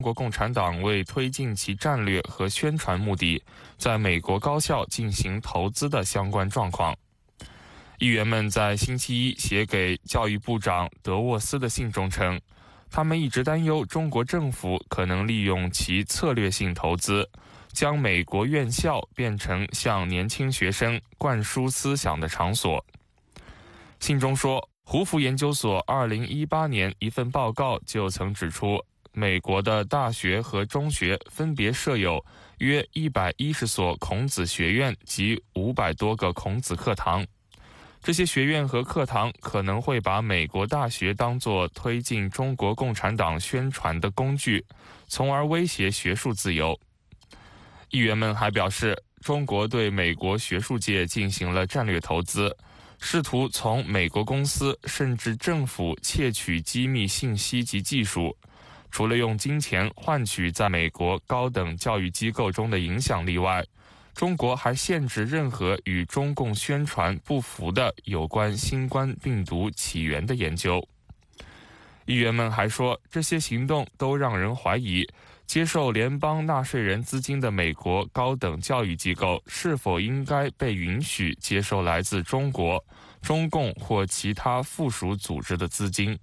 国共产党为推进其战略和宣传目的，在美国高校进行投资的相关状况。议员们在星期一写给教育部长德沃斯的信中称，他们一直担忧中国政府可能利用其策略性投资，将美国院校变成向年轻学生灌输思想的场所。信中说，胡佛研究所2018年一份报告就曾指出，美国的大学和中学分别设有约110所孔子学院及500多个孔子课堂。这些学院和课堂可能会把美国大学当作推进中国共产党宣传的工具，从而威胁学术自由。议员们还表示，中国对美国学术界进行了战略投资，试图从美国公司甚至政府窃取机密信息及技术。除了用金钱换取在美国高等教育机构中的影响力外，中国还限制任何与中共宣传不符的有关新冠病毒起源的研究。议员们还说，这些行动都让人怀疑，接受联邦纳税人资金的美国高等教育机构是否应该被允许接受来自中国、中共或其他附属组织的资金。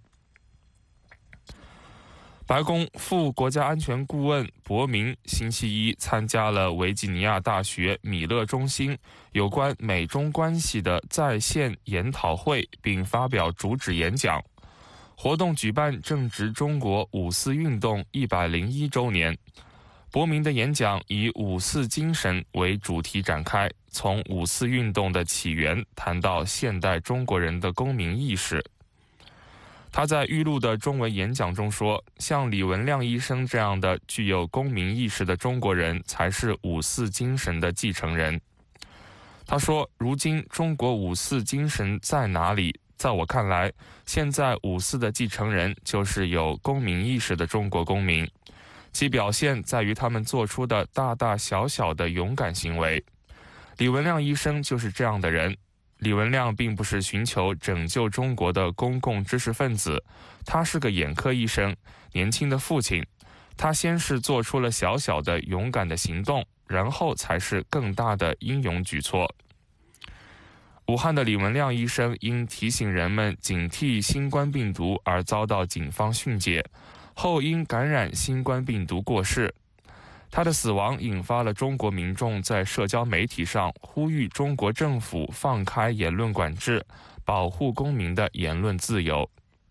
白宫副国家安全顾问伯明星期一参加了维吉尼亚大学米勒中心有关美中关系的在线研讨会，并发表主旨演讲。活动举办正值中国五四运动101周年。伯明的演讲以五四精神为主题展开，从五四运动的起源谈到现代中国人的公民意识。他在预录的中文演讲中说，像李文亮医生这样的具有公民意识的中国人才是五四精神的继承人。他说，如今中国五四精神在哪里？在我看来，现在五四的继承人就是有公民意识的中国公民，其表现在于他们做出的大大小小的勇敢行为。李文亮医生就是这样的人。李文亮并不是寻求拯救中国的公共知识分子，他是个眼科医生，年轻的父亲。他先是做出了小小的勇敢的行动，然后才是更大的英勇举措。武汉的李文亮医生因提醒人们警惕新冠病毒而遭到警方训诫，后因感染新冠病毒过世。他的死亡引发了中国民众在社交媒体上呼吁中国政府放开言论管制，保护公民的言论自由。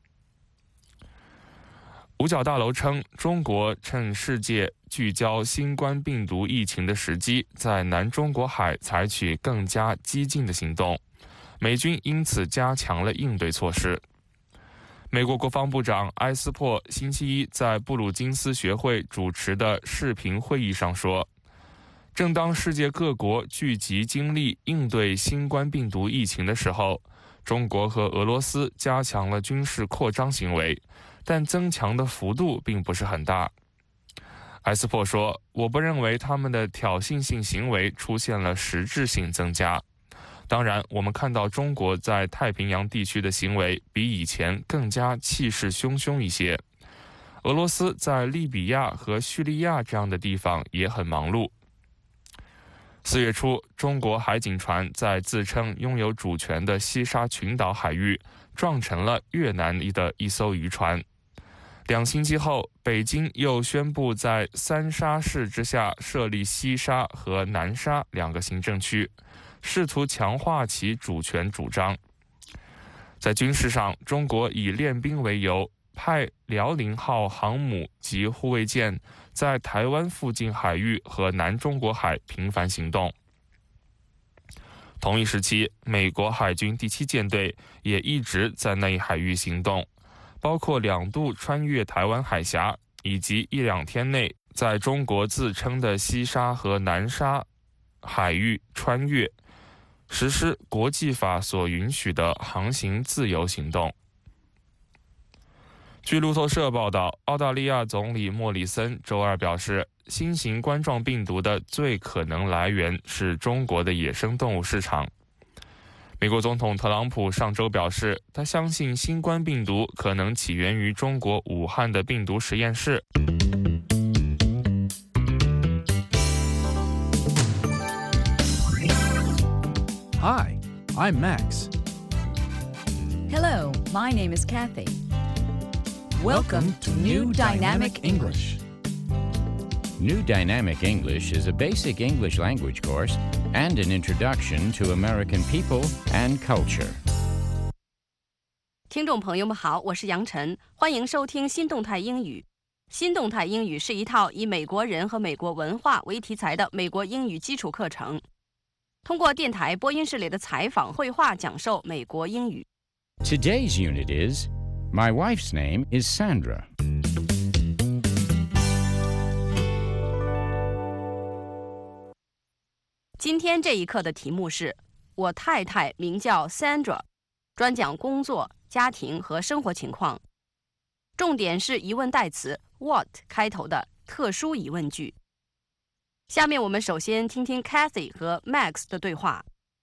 五角大楼称，中国趁世界聚焦新冠病毒疫情的时机，在南中国海采取更加激进的行动，美军因此加强了应对措施。美国国防部长埃斯珀星期一在布鲁金斯学会主持的视频会议上说，正当世界各国聚集精力应对新冠病毒疫情的时候，中国和俄罗斯加强了军事扩张行为，但增强的幅度并不是很大。埃斯珀说，我不认为他们的挑衅性行为出现了实质性增加。当然，我们看到中国在太平洋地区的行为比以前更加气势汹汹一些。俄罗斯在利比亚和叙利亚这样的地方也很忙碌。4月初，中国海警船在自称拥有主权的西沙群岛海域撞沉了越南的一艘渔船。2星期后，北京又宣布在三沙市之下设立西沙和南沙2个行政区，试图强化其主权主张。在军事上，中国以练兵为由，派辽宁号航母及护卫舰在台湾附近海域和南中国海频繁行动。同一时期，美国海军第7舰队也一直在那一海域行动，包括2度穿越台湾海峡，以及1-2天内在中国自称的西沙和南沙海域穿越，实施国际法所允许的航行自由行动。据路透社报道，澳大利亚总理莫里森周二表示，新型冠状病毒的最可能来源是中国的野生动物市场。美国总统特朗普上周表示，他相信新冠病毒可能起源于中国武汉的病毒实验室。 I'm Max. Hello, my name is Kathy. Welcome to New Dynamic English. New Dynamic English is a basic English language course and an introduction to American people and culture. 听众朋友们好，我是杨晨，欢迎收听新动态英语。新动态英语是一套以美国人和美国文化为题材的美国英语基础课程，通过电台播音室里的采访、绘画讲授美国英语。 Today's unit is My wife's name is Sandra. 今天这一课的题目是我太太名叫 Sandra， 专讲工作、家庭和生活情况。重点是疑问代词 what 开头的特殊疑问句。下面我们首先听听 Kathy 和 Max 的对话。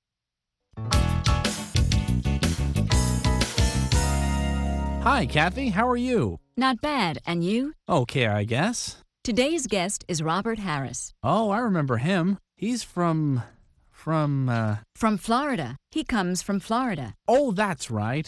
Hi, Kathy. How are you? Not bad, and you? Okay, I guess. Today's guest is Robert Harris. Oh, I remember him. He's from From Florida. He comes from Florida. Oh, that's right.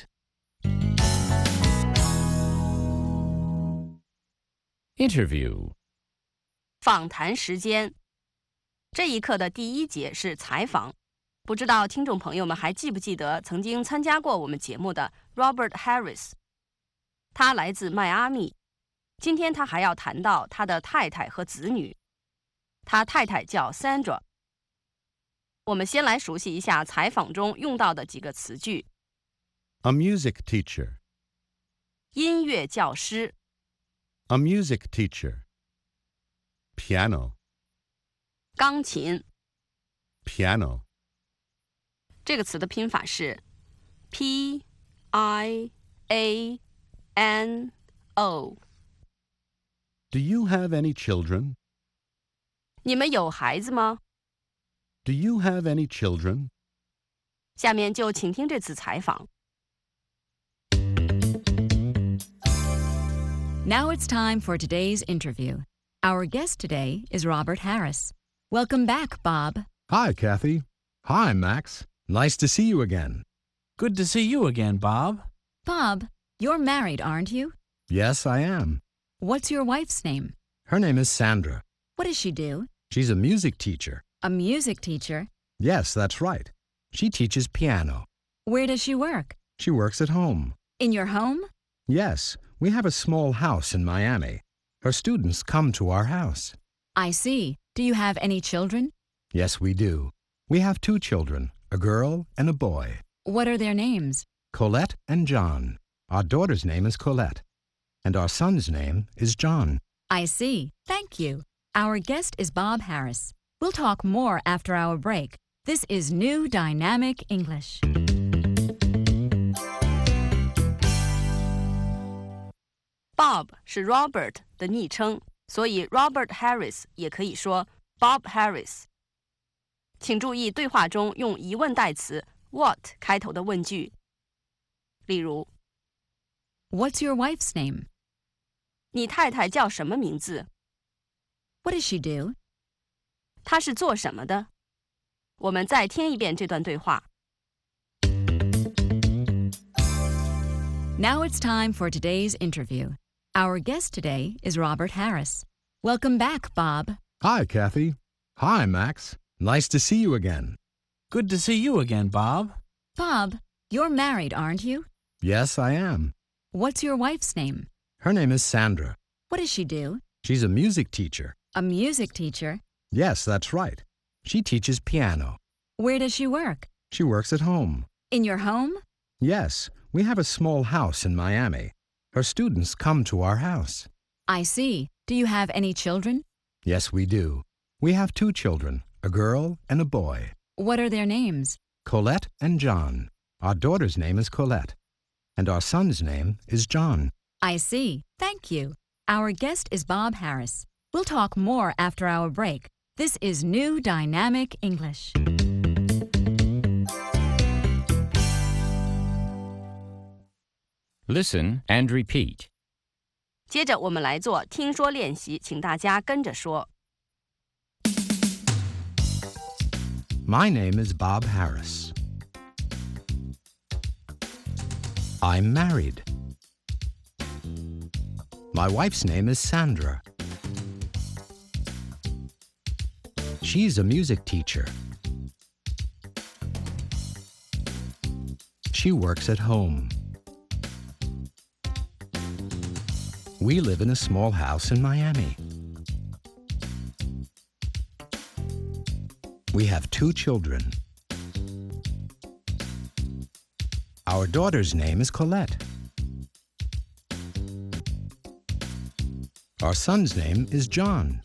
Interview. 访谈时间。这一课的第一节是采访。不知道听众朋友们还记不记得曾经参加过我们节目的 Robert Harris。他来自迈阿密。今天他还要谈到他的太太和子女。他太太叫 Sandra。我们先来熟悉一下采访中用到的几个词句。 A music teacher. 音乐教师。 A music teacher. Piano. 钢琴。 Piano. 这个词的拼法是 Piano。 Do you have any children? 你们有孩子吗？ Do you have any children? 下面就请听这次采访。 Now it's time for today's interview. Our guest today is Robert Harris. Welcome back, Bob. Hi, Kathy. Hi, Max. Nice to see you again. Good to see you again, Bob. Bob, you're married, aren't you? Yes, I am. What's your wife's name? Her name is Sandra. What does she do? She's a music teacher. A music teacher. Yes, that's right. She teaches piano. Where does she work? She works at home. In your home? Yes, we have a small house in Miami. Her students come to our house. I see. Do you have any children? Yes, we do. We have 2 children, a girl and a boy. What are their names? Colette and John. Our daughter's name is Colette. And our son's name is John. I see. Thank you. Our guest is Bob Harris. We'll talk more after our break. This is New Dynamic English. Bob 是 Robert 的昵称，所以 Robert Harris 也可以说 Bob Harris。请注意对话中用疑问代词 what 开头的问句。例如 What's your wife's name? 你太太叫什么名字？ What does she do? 她是做什么的？我们再听一遍这段对话。 Now it's time for today's interview. Our guest today is Robert Harris. Welcome back, Bob. Hi, Kathy. Hi, Max. Nice to see you again. Good to see you again, Bob. Bob, you're married, aren't you? Yes, I am. What's your wife's name? Her name is Sandra. What does she do? She's a music teacher. A music teacher. Yes, that's right. She teaches piano. Where does she work? She works at home. In your home? Yes, we have a small house in Miami. Her students come to our house. I see. Do you have any children? Yes, we do. We have 2 children, a girl and a boy. What are their names? Colette and John. Our daughter's name is Colette. And our son's name is John. I see. Thank you. Our guest is Bob Harris. We'll talk more after our break. This is New Dynamic English. Listen and repeat. 接着我们来做听说练习，请大家跟着说。 My name is Bob Harris. I'm married. My wife's name is Sandra. She's a music teacher. She works at home. We live in a small house in Miami. We have 2 children. Our daughter's name is Colette. Our son's name is John.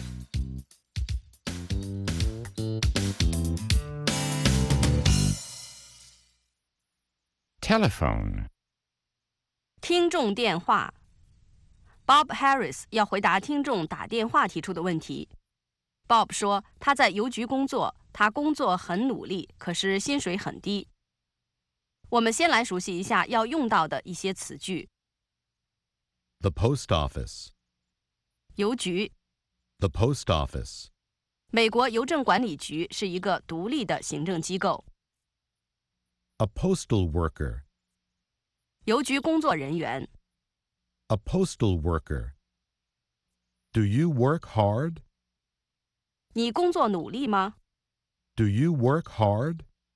Telephone. 听众电话 Bob Harris 要回答听众打电话提出的问题。Bob 说他在邮局工作，他工作很努力，可是薪水很低。我们先来熟悉一下要用到的一些词句。 The post office. 邮局 The post office. 美国邮政管理局是一个独立的行政机构。 A postal worker. 邮局工作人员 A postal worker. Do you work hard? 你工作努力吗？ Do you work hard?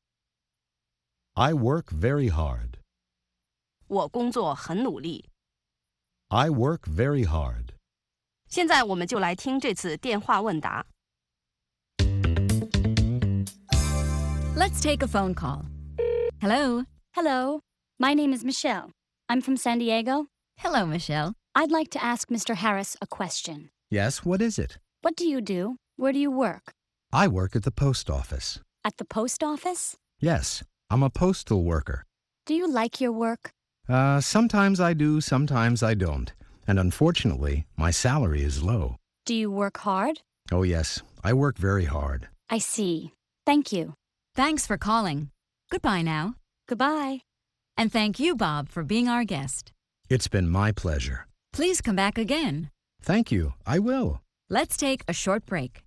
I work very hard. 我工作很努力。 I work very hard. 现在我们就来听这次电话问答。 Let's take a phone call. Hello. Hello. My name is Michelle. I'm from San Diego. Hello, Michelle. I'd like to ask Mr. Harris a question. Yes, what is it? What do you do? Where do you work? I work at the post office. At the post office? Yes, I'm a postal worker. Do you like your work? Sometimes I do, sometimes I don't. And unfortunately, my salary is low. Do you work hard? Oh, yes, I work very hard. I see. Thank you. Thanks for calling. Goodbye now. Goodbye. And thank you, Bob, for being our guest. It's been my pleasure. Please come back again. Thank you, I will. Let's take a short break.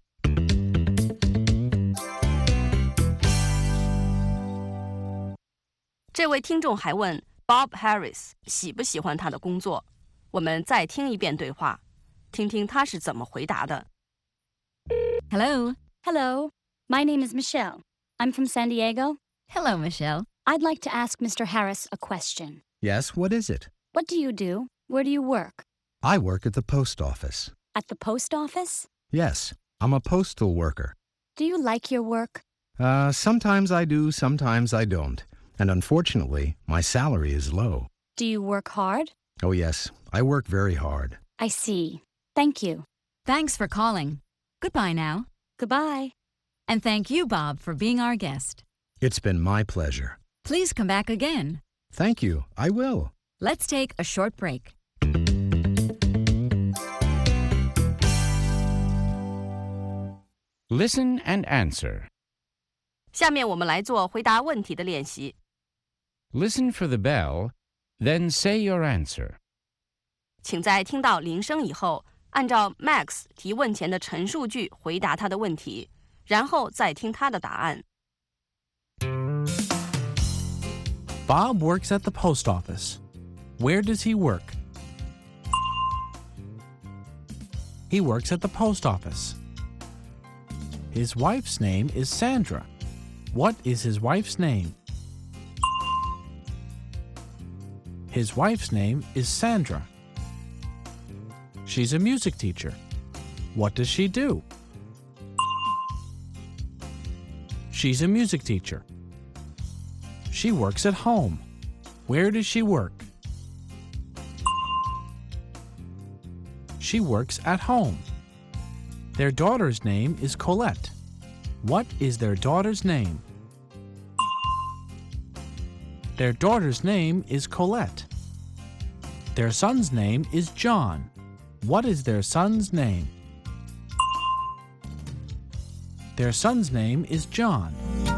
这位听众还问 Bob Harris 喜不喜欢他的工作。我们再听一遍对话，听听他是怎么回答的。 Hello. Hello. My name is Michelle. I'm from San Diego. Hello, Michelle. I'd like to ask Mr. Harris a question. Yes, what is it? What do you do? Where do you work? I work at the post office. At the post office? Yes, I'm a postal worker. Do you like your work? Sometimes I do, sometimes I don't. And unfortunately, my salary is low. Do you work hard? Oh, yes, I work very hard. I see. Thank you. Thanks for calling. Goodbye now. Goodbye. And thank you, Bob, for being our guest. It's been my pleasure. Please come back again. Thank you, I will. Let's take a short break. Listen and answer. 下面我们来做回答问题的练习。 Listen for the bell, then say your answer. 请在听到铃声以后，按照 Max 提问前的陈述句回答他的问题，然后再听他的答案。 Bob works at the post office. Where does he work? He works at the post office. His wife's name is Sandra. What is his wife's name? His wife's name is Sandra. She's a music teacher. What does she do? She's a music teacher. She works at home. Where does she work? She works at home. Their daughter's name is Colette. What is their daughter's name? Their daughter's name is Colette. Their son's name is John. What is their son's name? Their son's name is John.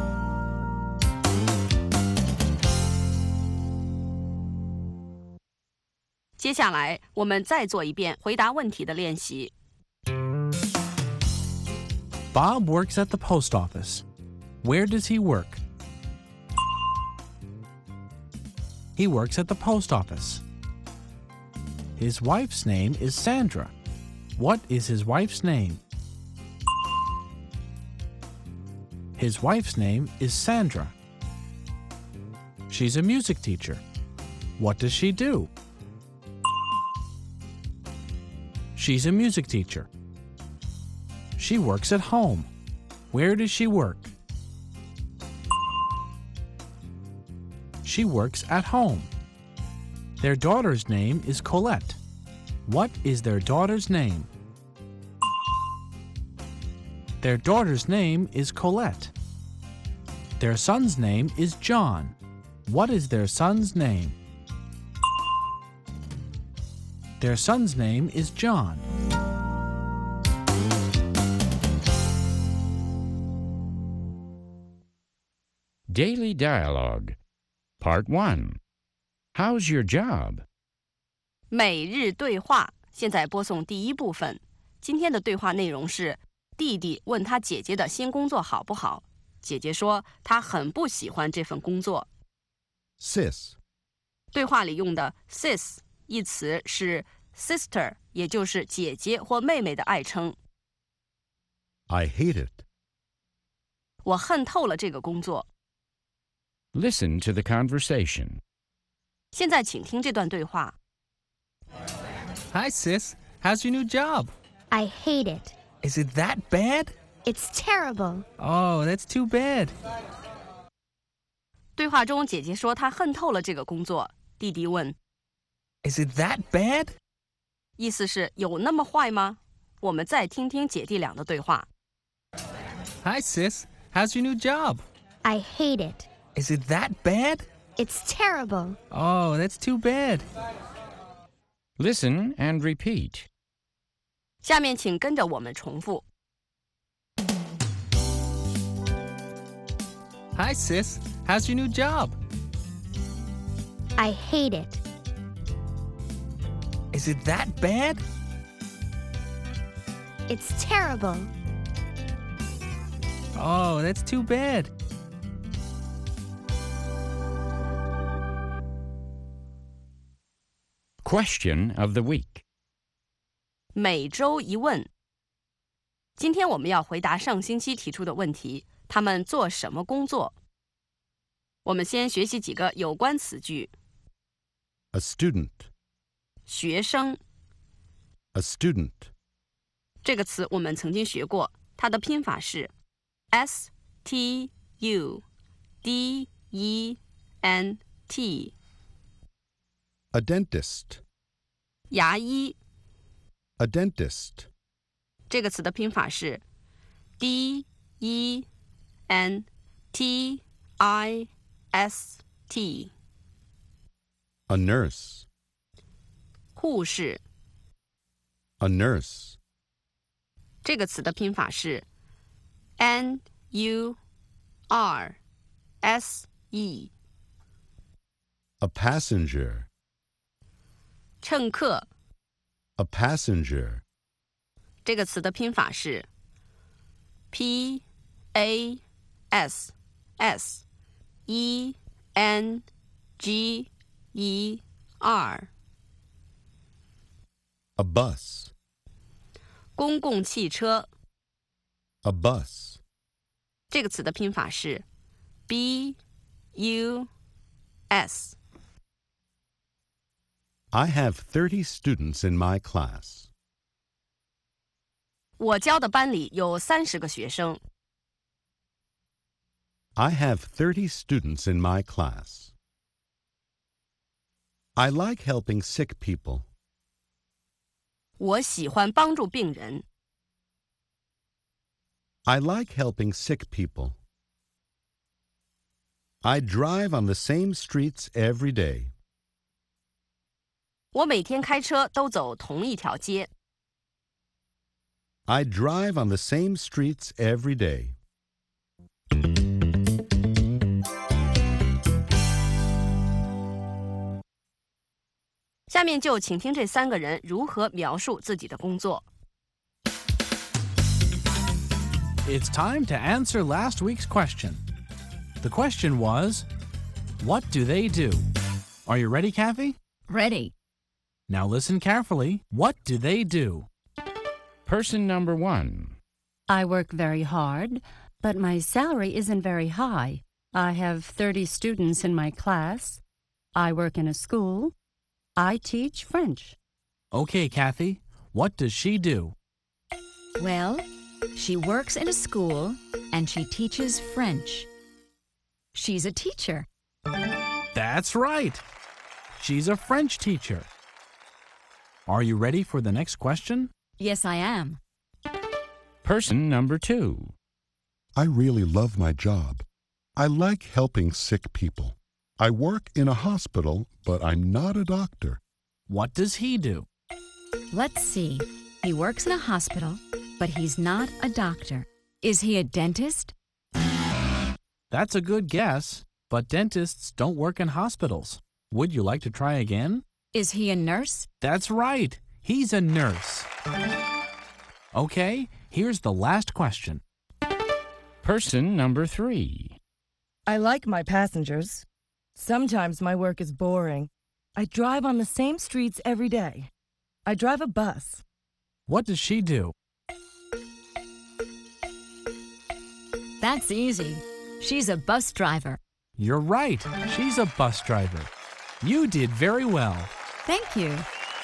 接下来，我们再做一遍回答问题的练习。 Bob works at the post office. Where does he work? He works at the post office. His wife's name is Sandra. What is his wife's name? His wife's name is Sandra. She's a music teacher. What does she do? She's a music teacher. She works at home. Where does she work? She works at home. Their daughter's name is Colette. What is their daughter's name? Their daughter's name is Colette. Their son's name is John. What is their son's name? Their son's name is John. Daily Dialogue, Part 1. How's your job? 每日对话，现在播送第一部分。今天的对话内容是弟弟问他姐姐的新工作好不好，姐姐说她很不喜欢这份工作。 Sis. 对话里用的 sis 一词是 sister， 也就是姐姐或妹妹的爱称。 I hate it. 我恨透了这个工作。 Listen to the conversation. 现在请听这段对话。 Hi, sis. How's your new job? I hate it. Is it that bad? It's terrible. Oh, that's too bad. 对话中，姐姐说她恨透了这个工作。弟弟问 Is it that bad? 意思是有那么坏吗？我们再听听姐弟俩的对话。 Hi, sis. How's your new job? I hate it. Is it that bad? It's terrible. Oh, that's too bad. Listen and repeat. 下面请跟着我们重复。 Hi, sis. How's your new job? I hate it. Is it that bad? It's terrible. Oh, that's too bad. Question of the week. 每周一问。今天我们要回答上星期提出的问题，他们做什么工作？我们先学习几个有关词句。 A student. 学生 A student. 这个词我们曾经学过，它的拼法是 student。 A dentist. 牙医 A dentist. 这个词的拼法是 dentist。 A nurse. 护士 A nurse. 这个词的拼法是 nurse。 A passenger. 乘客 A passenger. 这个词的拼法是 passenger。 A bus. 公共汽车 A bus. 这个词的拼法是 bus。 I have 30 students in my class. 我教的班里有30个学生。 I have 30 students in my class. I like helping sick people. 我喜欢帮助病人。 I like helping sick people. I drive on the same streets every day. 我每天开车都走同一条街。 I drive on the same streets every day. 下面就请听这3个人如何描述自己的工作。 It's time to answer last week's question. The question was, what do they do? Are you ready, Kathy? Ready. Now listen carefully. What do they do? Person number 1. I work very hard, but my salary isn't very high. I have 30 students in my class. I work in a school. I teach French. Okay, Kathy. What does she do? Well, she works in a school and she teaches French. She's a teacher. That's right. She's a French teacher. Are you ready for the next question? Yes, I am. Person number 2. I really love my job. I like helping sick people. I work in a hospital, but I'm not a doctor. What does he do? Let's see. He works in a hospital, but he's not a doctor. Is he a dentist? That's a good guess, but dentists don't work in hospitals. Would you like to try again? Is he a nurse? That's right. He's a nurse. Okay, here's the last question. Person number 3. I like my passengers. Sometimes my work is boring. I drive on the same streets every day. I drive a bus. What does she do? That's easy. She's a bus driver. You're right. She's a bus driver. You did very well. Thank you.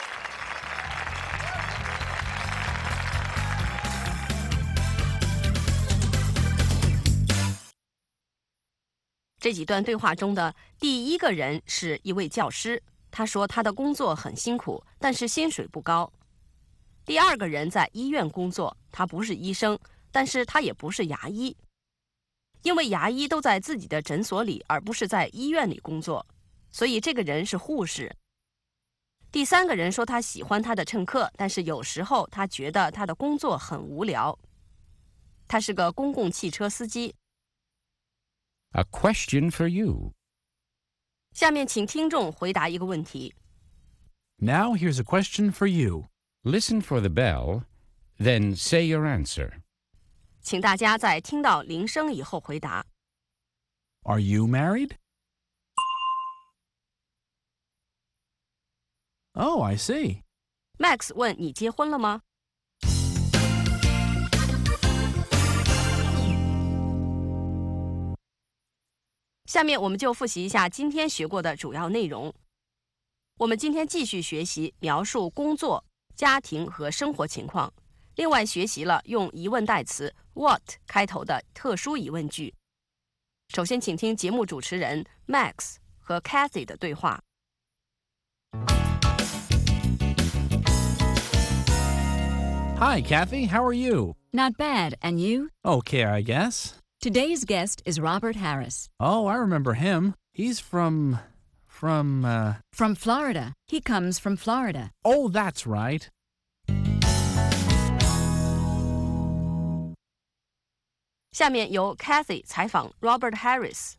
这几段对话中的第一个人是一位教师，他说他的工作很辛苦，但是薪水不高。第二个人在医院工作，他不是医生，但是他也不是牙医，因为牙医都在自己的诊所里，而不是在医院里工作，所以这个人是护士。第三个人说他喜欢他的乘客，但是有时候他觉得他的工作很无聊。他是个公共汽车司机。 A question for you. 下面请听众回答一个问题。 Now here's a question for you. Listen for the bell, then say your answer. 请大家在听到铃声以后回答。 Are you married? Oh, I see. Max 问你结婚了吗？下面我们就复习一下今天学过的主要内容。我们今天继续学习描述工作、家庭和生活情况，另外学习了用疑问代词 what 开头的特殊疑问句。首先请听节目主持人 Max 和 Kathy 的对话。 Hi, Kathy. How are you? Not bad. And you? Okay, I guess. Today's guest is Robert Harris. Oh, I remember him. He's from From Florida. He comes from Florida. Oh, that's right. 下面由 Kathy 采访 Robert Harris。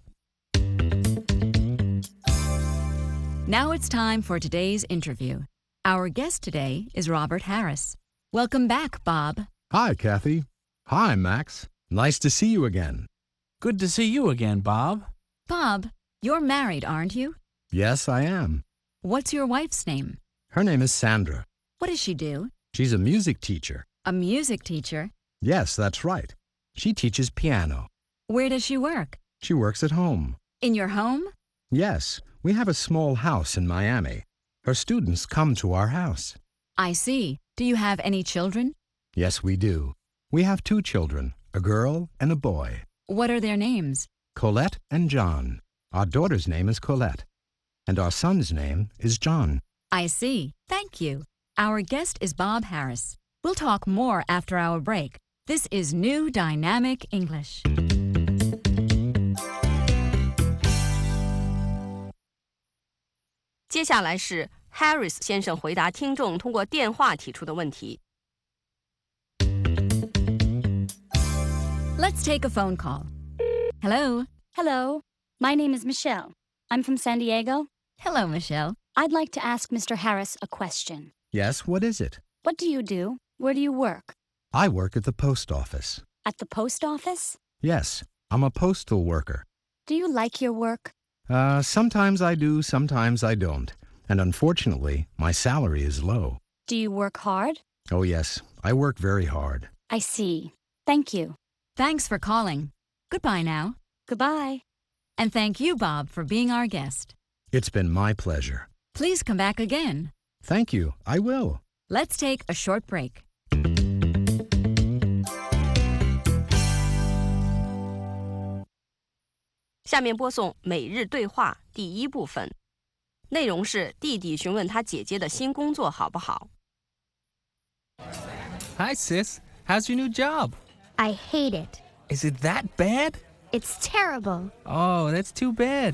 Now it's time for today's interview. Our guest today is Robert Harris. Welcome back, Bob. Hi, Kathy. Hi, Max. Nice to see you again. Good to see you again, Bob. Bob, you're married, aren't you? Yes, I am. What's your wife's name? Her name is Sandra. What does she do? She's a music teacher. A music teacher? Yes, that's right. She teaches piano. Where does she work? She works at home. In your home? Yes, we have a small house in Miami. Her students come to our house. I see. Do you have any children? Yes, we do. We have 2 children, a girl and a boy. What are their names? Colette and John. Our daughter's name is Colette, and our son's name is John. I see. Thank you. Our guest is Bob Harris. We'll talk more after our break. This is New Dynamic English. 接下来是 Harris 先生回答听众通过电话提出的问题。 Let's take a phone call. Hello. Hello. My name is Michelle. I'm from San Diego. Hello, Michelle. I'd like to ask Mr. Harris a question. Yes, what is it? What do you do? Where do you work? I work at the post office. At the post office? Yes, I'm a postal worker. Do you like your work? Sometimes I do, sometimes I don't. And unfortunately, my salary is low. Do you work hard? Oh, yes. I work very hard. I see. Thank you. Thanks for calling. Goodbye now. Goodbye. And thank you, Bob, for being our guest. It's been my pleasure. Please come back again. Thank you. I will. Let's take a short break. 下面播送每日对话第一部分，内容是弟弟询问他姐姐的新工作好不好。 Hi, sis. How's your new job? I hate it. Is it that bad? It's terrible. Oh, that's too bad.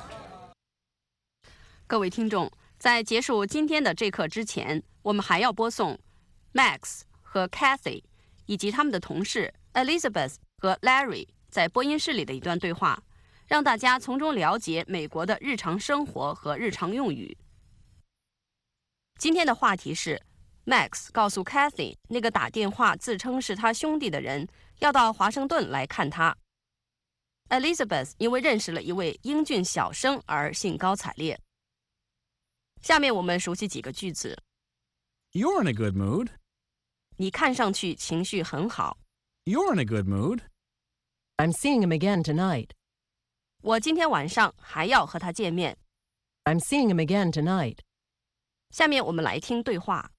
各位听众，在结束今天的这课之前，我们还要播送 Max 和 Kathy 以及他们的同事 Elizabeth 和 Larry 在播音室里的一段对话，让大家从中了解美国的日常生活和日常用语。今天的话题是 Max 告诉 Kathy 那个打电话自称是他兄弟的人要到华盛顿来看他。Elizabeth 因为认识了一位英俊小生而兴高采烈。下面我们熟悉几个句子。 You're in a good mood. 你看上去情绪很好。 You're in a good mood. I'm seeing him again tonight. 我今天晚上还要和他见面。 I'm seeing him again tonight. 下面我们来听对话。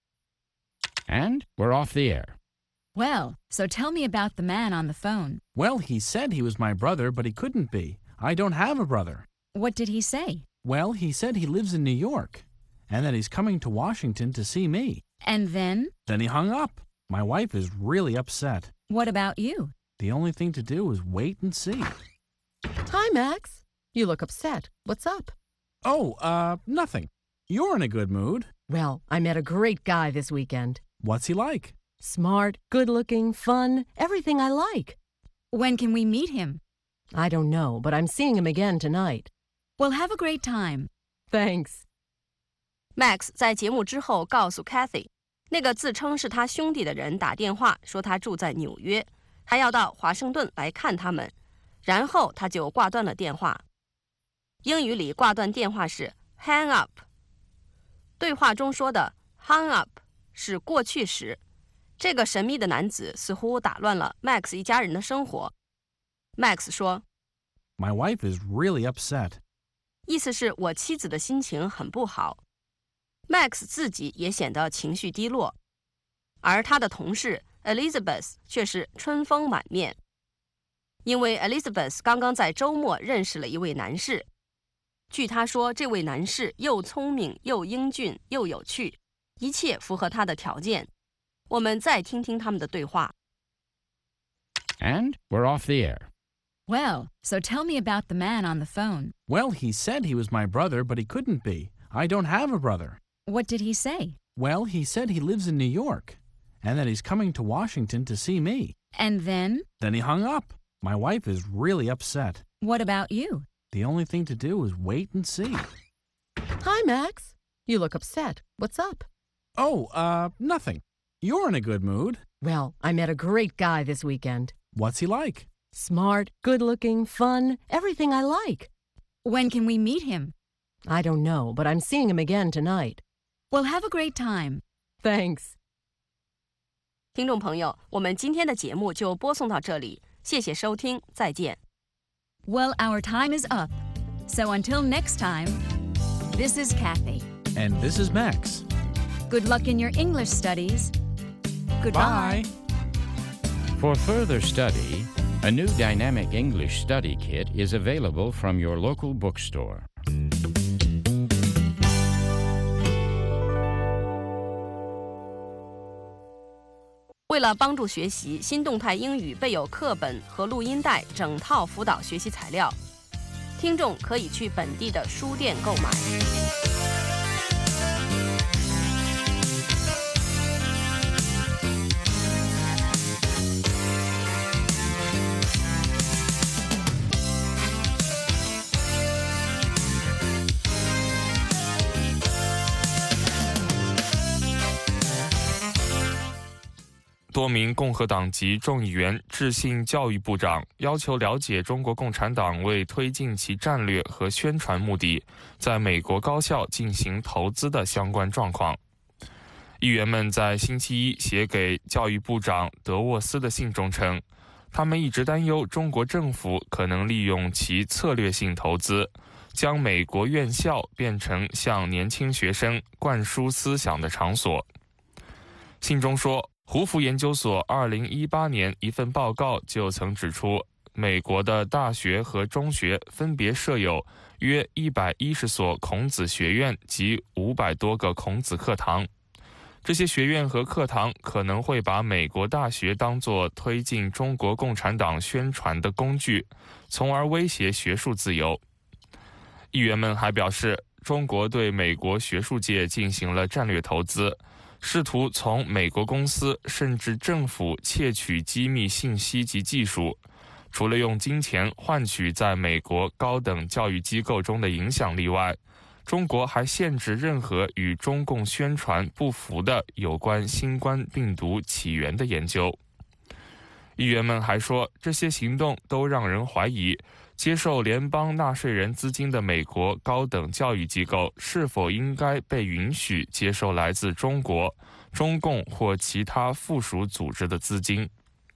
And we're off the air. Well, so tell me about the man on the phone. Well, he said he was my brother, but he couldn't be. I don't have a brother. What did he say? Well, he said he lives in New York, and that he's coming to Washington to see me. And then? Then he hung up. My wife is really upset. What about you? The only thing to do is wait and see. Hi, Max. You look upset. What's up? Oh, nothing. You're in a good mood. Well, I met a great guy this weekend. What's he like? Smart, good-looking, fun, everything I like. When can we meet him? I don't know, but I'm seeing him again tonight. Well, have a great time. Thanks. Max 在节目之后告诉 Kathy， 那个自称是他兄弟的人打电话说他住在纽约，他要到华盛顿来看他们，然后他就挂断了电话。英语里挂断电话是 hang up， 对话中说的 hung up 是过去时。这个神秘的男子似乎打乱了 Max 一家人的生活。Max 说 My wife is really upset. 意思是我妻子的心情很不好。Max 自己也显得情绪低落，而他的同事 Elizabeth 却是春风满面。因为 Elizabeth 刚刚在周末认识了一位男士，据他说，这位男士又聪明又英俊又有趣，一切符合他的条件。我们再听听他们的对话。 And we're off the air. Well, so tell me about the man on the phone. Well, he said he was my brother, but he couldn't be. I don't have a brother. What did he say? Well, he said he lives in New York, and that he's coming to Washington to see me. And then? Then he hung up. My wife is really upset. What about you? The only thing to do is wait and see. Hi, Max. You look upset. What's up? Oh, nothing. You're in a good mood. Well, I met a great guy this weekend. What's he like? Smart, good-looking, fun, everything I like. When can we meet him? I don't know, but I'm seeing him again tonight. Well, have a great time. Thanks. 听众朋友，我们今天的节目就播送到这里，谢谢收听，再见。 Well, our time is up. So until next time, this is Kathy. And this is Max. Good luck in your English studies. Goodbye. Bye. For further study, a new dynamic English study kit is available from your local bookstore. 为了帮助学习，新动态英语备有课本和录音带整套辅导学习材料，听众可以去本地的书店购买。 多名共和党籍众议员致信教育部长，要求了解中国共产党为推进其战略和宣传目的，在美国高校进行投资的相关状况。议员们在星期一写给教育部长德沃斯的信中称，他们一直担忧中国政府可能利用其策略性投资，将美国院校变成向年轻学生灌输思想的场所。信中说，胡佛研究所2018年一份报告就曾指出，美国的大学和中学分别设有约110所孔子学院及500多个孔子课堂。这些学院和课堂可能会把美国大学当作推进中国共产党宣传的工具，从而威胁学术自由。议员们还表示，中国对美国学术界进行了战略投资，试图从美国公司甚至政府窃取机密信息及技术，除了用金钱换取在美国高等教育机构中的影响力外，中国还限制任何与中共宣传不符的有关新冠病毒起源的研究。议员们还说，这些行动都让人怀疑，接受联邦纳税人资金的美国高等教育机构是否应该被允许接受来自中国、中共或其他附属组织的资金。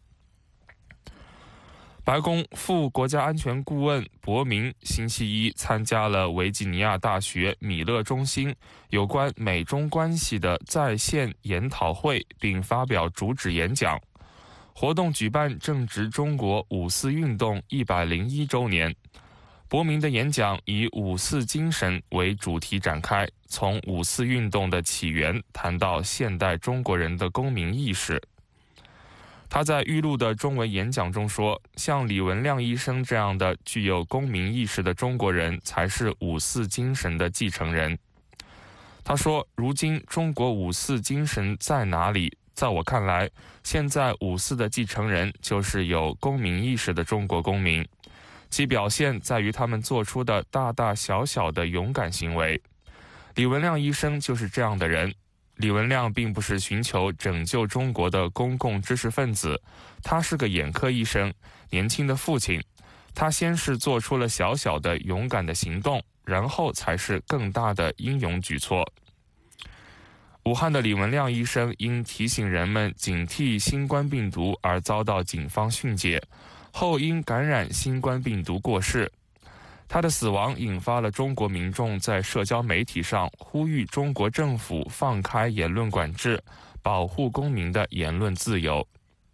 白宫副国家安全顾问伯明星期一参加了维吉尼亚大学米勒中心有关美中关系的在线研讨会，并发表主旨演讲。活动举办正值中国五四运动101周年。伯明的演讲以五四精神为主题展开，从五四运动的起源谈到现代中国人的公民意识。他在预录的中文演讲中说，像李文亮医生这样的具有公民意识的中国人才是五四精神的继承人。他说，如今中国五四精神在哪里？在我看来，现在五四的继承人就是有公民意识的中国公民，其表现在于他们做出的大大小小的勇敢行为。李文亮医生就是这样的人。李文亮并不是寻求拯救中国的公共知识分子，他是个眼科医生，年轻的父亲。他先是做出了小小的勇敢的行动，然后才是更大的英勇举措。武汉的李文亮医生因提醒人们警惕新冠病毒而遭到警方训诫，后因感染新冠病毒过世。他的死亡引发了中国民众在社交媒体上呼吁中国政府放开言论管制，保护公民的言论自由。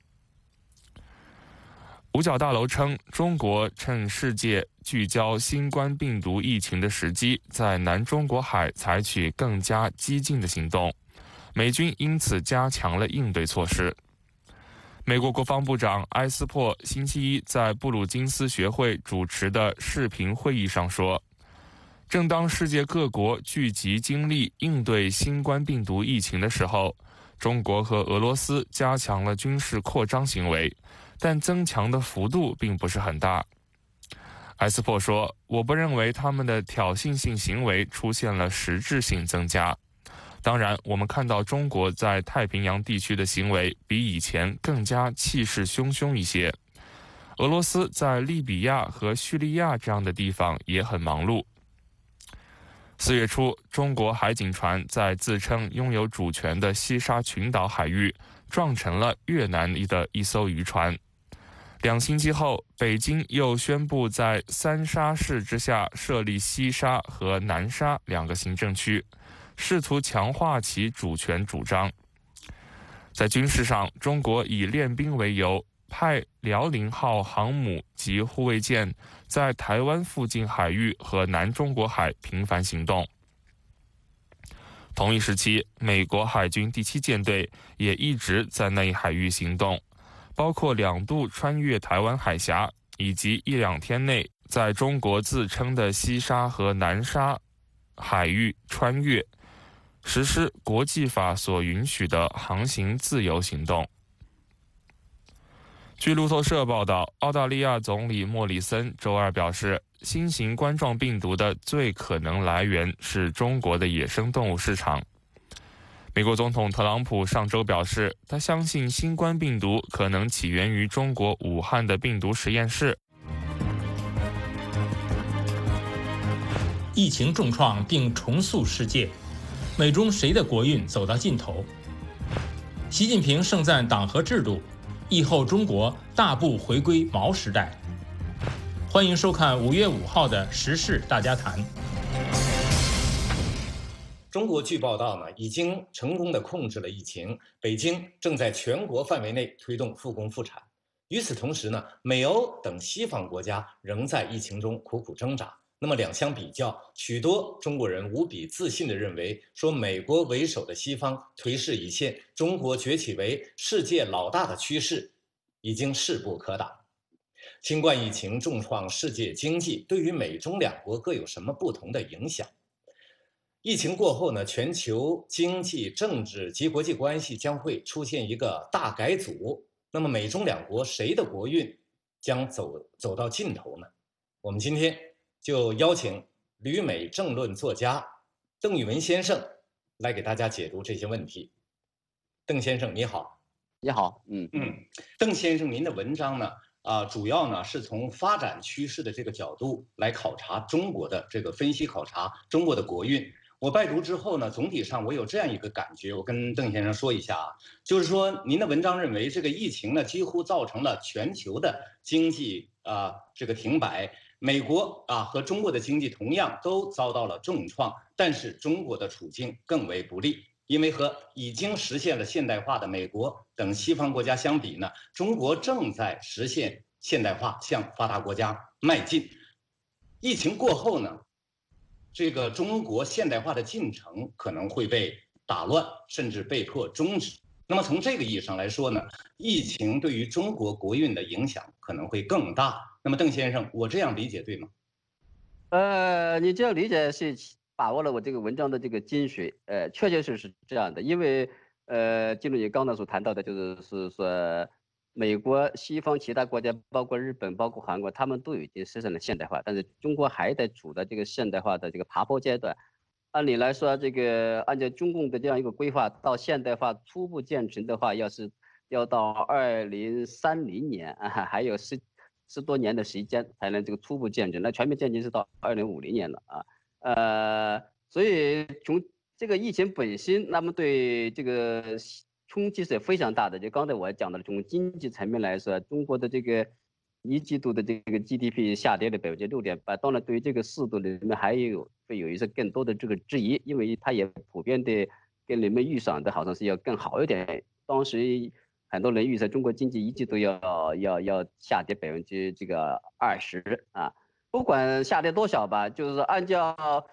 五角大楼称，中国趁世界聚焦新冠病毒疫情的时机，在南中国海采取更加激进的行动，美军因此加强了应对措施。美国国防部长埃斯珀星期一在布鲁金斯学会主持的视频会议上说，正当世界各国聚集精力应对新冠病毒疫情的时候，中国和俄罗斯加强了军事扩张行为，但增强的幅度并不是很大。埃斯珀说，我不认为他们的挑衅性行为出现了实质性增加。当然，我们看到中国在太平洋地区的行为比以前更加气势汹汹一些。俄罗斯在利比亚和叙利亚这样的地方也很忙碌。4月初，中国海警船在自称拥有主权的西沙群岛海域撞沉了越南的一艘渔船。2星期后，北京又宣布在三沙市之下设立西沙和南沙2个行政区，试图强化其主权主张。在军事上，中国以练兵为由，派辽宁号航母及护卫舰在台湾附近海域和南中国海频繁行动。同一时期，美国海军第7舰队也一直在那一海域行动，包括2度穿越台湾海峡，以及1-2天内在中国自称的西沙和南沙海域穿越，实施国际法所允许的航行自由行动。据路透社报道，澳大利亚总理莫里森周二表示，新型冠状病毒的最可能来源是中国的野生动物市场。 美国总统特朗普上周表示，他相信新冠病毒可能起源于中国武汉的病毒实验室。 疫情重创并重塑世界，美中谁的国运走到尽头？习近平盛赞党和制度，疫后中国大步回归毛时代。欢迎收看5月5号的《时事大家谈》。 中国据报道呢，已经成功地控制了疫情，北京正在全国范围内推动复工复产。与此同时呢，美欧等西方国家仍在疫情中苦苦挣扎。那么两相比较，许多中国人无比自信地认为，说美国为首的西方颓势已现，中国崛起为世界老大的趋势已经势不可挡。新冠疫情重创世界经济，对于美中两国各有什么不同的影响？疫情过后呢，全球经济、政治及国际关系将会出现一个大改组。那么美中两国谁的国运将走到尽头呢？我们今天就邀请旅美政论作家邓宇文先生来给大家解读这些问题。邓先生你好。 你好。 邓先生，您的文章呢主要呢是从发展趋势的这个角度来考察中国的这个分析，考察中国的国运。我拜读之后呢，总体上我有这样一个感觉，我跟邓先生说一下就是说您的文章认为这个疫情呢几乎造成了全球的经济这个停摆，美国和中国的经济同样都遭到了重创，但是中国的处境更为不利，因为和已经实现了现代化的美国等西方国家相比呢，中国正在实现现代化，向发达国家迈进。疫情过后呢，这个中国现代化的进程可能会被打乱，甚至被迫终止。那么从这个意义上来说呢，疫情对于中国国运的影响可能会更大。那么邓先生，我这样理解对吗？ 你这样理解是把握了我这个文章的这个精髓。确确实是这样的，因为正如你刚才所谈到的，就是说美国、西方其他国家，包括日本、包括韩国，他们都已经实现了现代化，但是中国还在处在这个现代化的这个爬坡阶段。按理来说，这个按照中共的这样一个规划，到现代化初步建成的话，要到2030年还有十多年的时间才能这个初步建成，那全面建成是到2050年了所以从这个疫情本身，那么对这个冲击是非常大的。就刚才我讲的，从经济层面来说，中国的这个1季度的这个 GDP 下跌了6.8%，当然对于这个4度里面会有一些更多的这个质疑，因为它也普遍的跟人们预想的好像是要更好一点。当时很多人预测中国经济1季度要下跌20%不管下跌多少吧，就是按照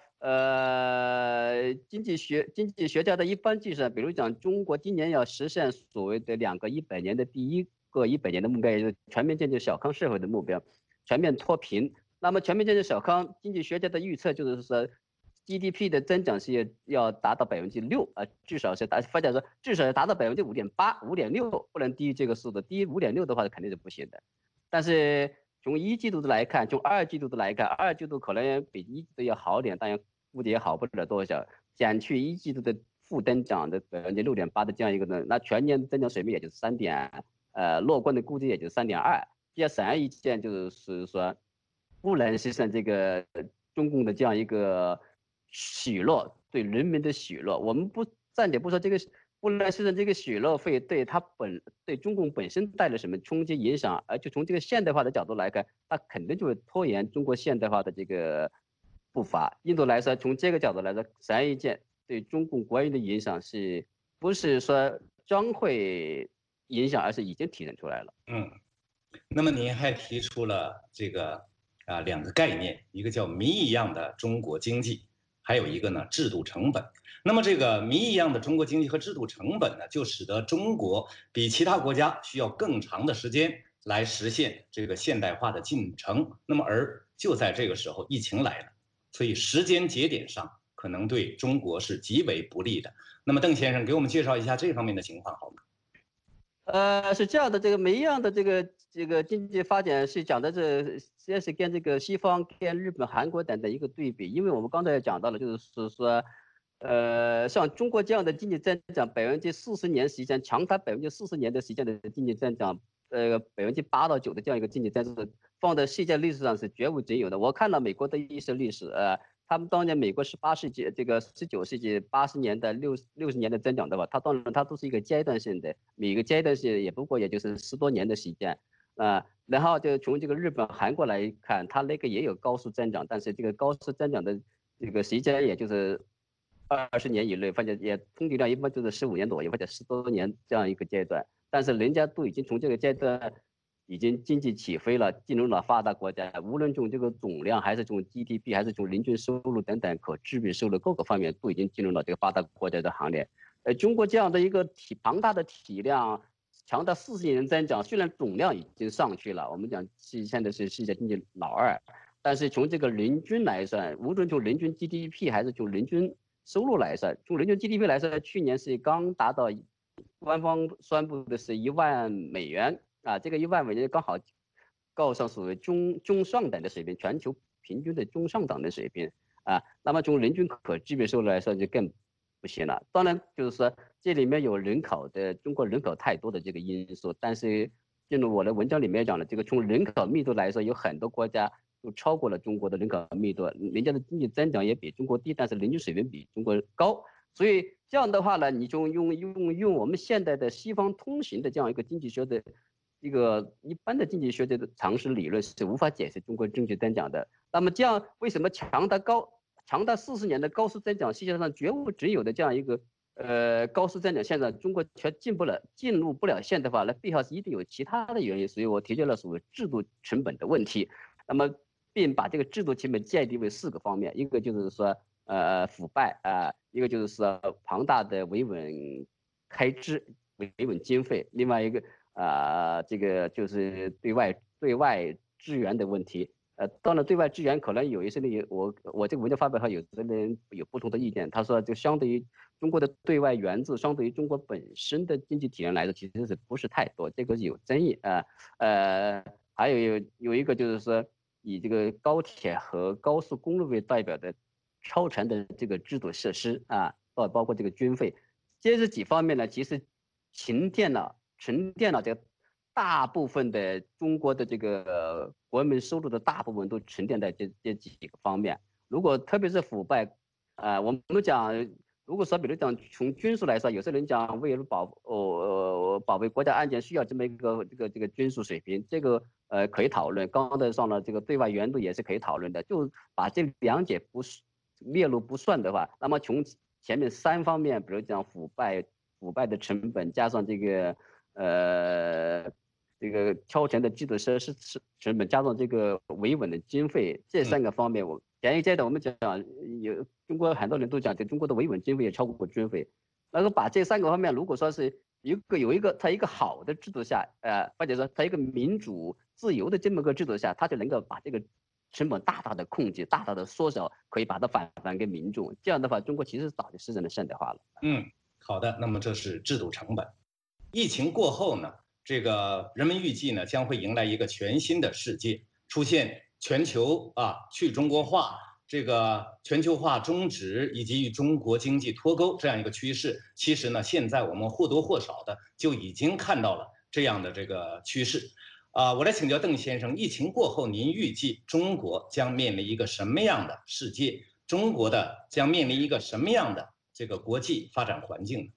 经济学家的一般计算，比如讲中国今年要实现所谓的2个100年的第一个100年的目标，也就是全面建设小康社会的目标，全面脱贫。那么全面建设小康，经济学家的预测就是说 GDP 的增长是要达到6%至少是或者说至少要达到5.8%、5.6%，不能低于这个数字。低于5.6%的话肯定是不行的。但是从1季度的来看，从2季度的来看，2季度可能比1季度要好点，但估计也好不了多少。减去1季度的负增长的6.8%的这样一个呢，那全年增长水平也就是乐观的估计也就是3.2%。比较显而易见，就是说不能实现这个中共的这样一个许诺，对人民的许诺。我们暂且不说这个不能实现这个许诺会对中共本身带来什么冲击影响，而就从这个现代化的角度来看，它肯定就会拖延中国现代化的这个步伐。印度来说，从这个角度来说，显而易见对中共国运的影响是不是说将会影响，而是已经体现出来了。 那么您还提出了这个2个概念，一个叫谜一样的中国经济，还有一个呢制度成本。那么这个谜一样的中国经济和制度成本呢，就使得中国比其他国家需要更长的时间来实现这个现代化的进程。那么而就在这个时候，疫情来了，所以时间节点上可能对中国是极为不利的。那么邓先生给我们介绍一下这方面的情况好吗？ 是这样的，这个每一样的这个经济发展是讲的实际是跟这个西方、跟日本、韩国等的一个对比。因为我们刚才也讲到了，就是说， 像中国这样的经济增长40%年时间，长达40%年的时间的经济增长，8%到9%的这样一个经济增长，放在世界历史上是绝无仅有的。我看了美国的一些历史，他们当年美国18世纪19世纪80年代60年的增长的话，当然它都是一个阶段性的，每个阶段性也不过也就是10多年的时间，然后就从这个日本、韩国来看，它那个也有高速增长，但是这个高速增长的这个时间也就是20年以内，或者也通体量一般就是15年左右或者10多年这样一个阶段，但是人家都已经从这个阶段已经经济起飞了，进入了发达国家，无论从这个总量还是从 GDP 还是从人均收入等等可支配收入各个方面都已经进入了这个发达国家的行列。中国这样的一个庞大的体量，长达40年增长，虽然总量已经上去了，我们讲现在是世界经济老2，但是从这个人均来算，无论从人均 GDP 还是从人均收入来算，从人均 GDP 来说，去年是刚达到官方宣布的是1万美元这个1万美元刚好告上所谓中上等的水平，全球平均的中上等的水平那么从人均可支配收入来说就更不行了。当然就是说这里面有中国人口太多的这个因素，但是正如我的文章里面讲的，这个从人口密度来说，有很多国家都超过了中国的人口密度，人家的经济增长也比中国低，但是人均水平比中国高。所以这样的话呢，你就用我们现代的西方通行的这样一个经济学的一个一般的经济学的常识理论是无法解释中国经济增长的。那么这样为什么长达40年的高速增长，世界上绝无仅有的这样一个高速增长现在中国却进入不了现代化，那背后是一定有其他的原因。所以我提出了所谓制度成本的问题，那么并把这个制度成本界定为4个方面，一个就是说腐败一个就是说庞大的维稳开支、维稳经费，另外一个这个就是对外支援的问题。当然对外支援可能有一些人我这个文章发表后，有的人有不同的意见，他说就相对于中国的对外援助，相对于中国本身的经济体量来说，其实是不是太多，这个是有争议还有一个就是说以这个高铁和高速公路为代表的超长的这个制度设施包括这个军费，这几方面呢，其实沉淀了这个大部分的中国的这个国民收入的大部分都沉淀在这几个方面。如果特别是腐败，我们讲，如果说比如讲从军事来说，有些人讲为了保卫国家安全需要这么一个这个军事水平，这个可以讨论。刚才上了这个对外援助也是可以讨论的，就把这2点列入不算的话，那么从前面3方面，比如讲腐败的成本，加上这个超前的制度设施成本，加上这个维稳的经费，这3个方面，前一阶段我们讲有中国很多人都讲，中国的维稳经费也超过军费。然后把这3个方面，如果说是有一个好的制度下，或者说它一个民主自由的这么个制度下，它就能够把这个成本大大的控制，大大的缩小，可以把它返还给民众。这样的话，中国其实早就实现了现代化了。 好的，那么这是制度成本。疫情过后呢，这个人们预计呢将会迎来一个全新的世界，出现全球去中国化、这个全球化终止以及与中国经济脱钩这样一个趋势。其实呢，现在我们或多或少的就已经看到了这样的这个趋势。我来请教邓先生，疫情过后，您预计中国将面临一个什么样的世界？中国将面临一个什么样的这个国际发展环境呢？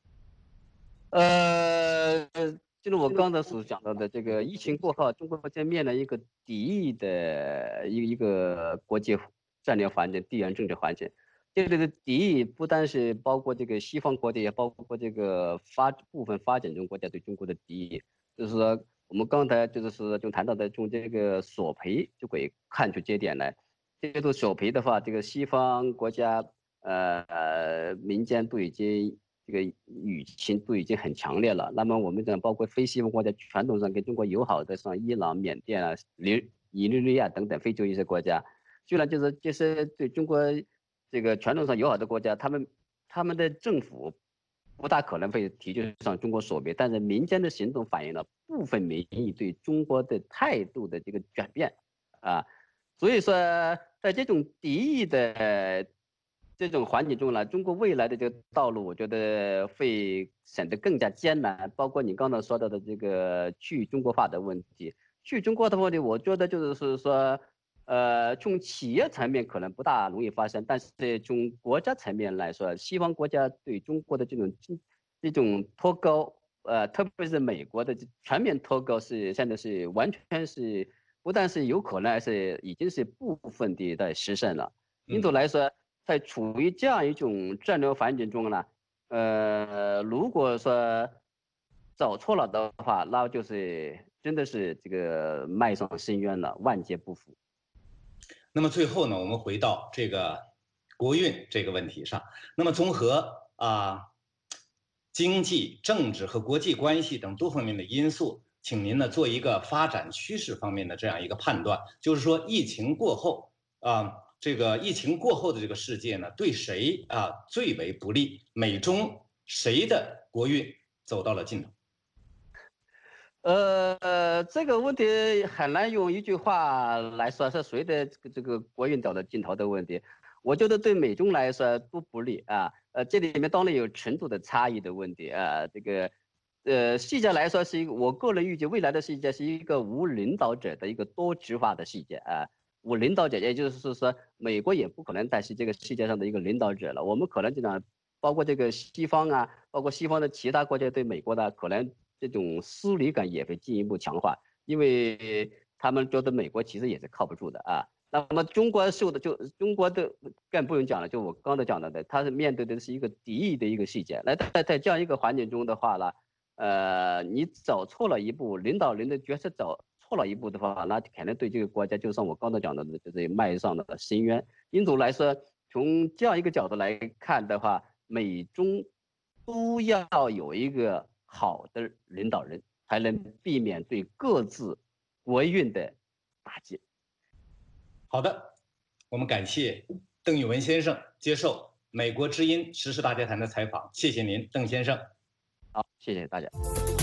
就是我刚才所讲到的，这个疫情过后，中国将面临一个敌意的一个国际战略环境、地缘政治环境。这个敌意不单是包括这个西方国家，也包括这个部分发展中国家对中国的敌意。就是说，我们刚才就谈到的，从这个索赔就可以看出这点来。这个索赔的话，这个西方国家民间都已经这个语情都已经很强烈了。那么我们讲，包括非西方国家传统上跟中国友好的，像伊朗、缅甸尼日利亚等等非洲一些国家，虽然这些对中国这个传统上友好的国家，他们的政府不大可能会提出向中国索赔，但是民间的行动反映了部分民意对中国的态度的这个转变所以说在这种敌意的这种环境中呢，中国未来的这个道路，我觉得会显得更加艰难。包括你刚才说到的这个去中国化的问题，去中国的问题，我觉得就是说，从企业层面可能不大容易发生，但是从国家层面来说，西方国家对中国的这种脱钩，特别是美国的全面脱钩现在是完全是不但是有可能，而是已经是部分的在实现了。印度来说，在处于这样一种战略环境中呢，如果说走错了的话，那就是真的是这个迈上深渊了，万劫不复。 那么最后呢，我们回到这个国运这个问题上。那么综合经济、政治和国际关系等多方面的因素，请您呢做一个发展趋势方面的这样一个判断，就是说疫情过后这个疫情过后的这个世界呢，对谁最为不利？美中谁的国运走到了尽头？ 这个问题很难用一句话来说是谁的这个国运走到尽头的问题。我觉得对美中来说都不利啊。这里面当然有程度的差异的问题啊。这个世界来说是一个，我个人预计未来的世界是一个无领导者的一个多极化的世界啊。无领导者，也就是说，美国也不可能再是这个世界上的一个领导者了。我们可能这样，包括这个西方啊，包括西方的其他国家对美国的可能这种疏离感也会进一步强化，因为他们觉得美国其实也是靠不住的啊。那么中国中国的更不用讲了，就我刚才讲的，他是面对的是一个敌意的一个世界。那在这样一个环境中的话呢，你走错了一步，领导人的角色走错了一步的话，那可能对这个国家，就像我刚才讲的，就是迈上了深渊。因此来说，从这样一个角度来看的话，美中都要有一个好的领导人，才能避免对各自国运的打击。 好的，我们感谢邓玉文先生接受美国之音时事大家谈的采访，谢谢您，邓先生。 好，谢谢大家。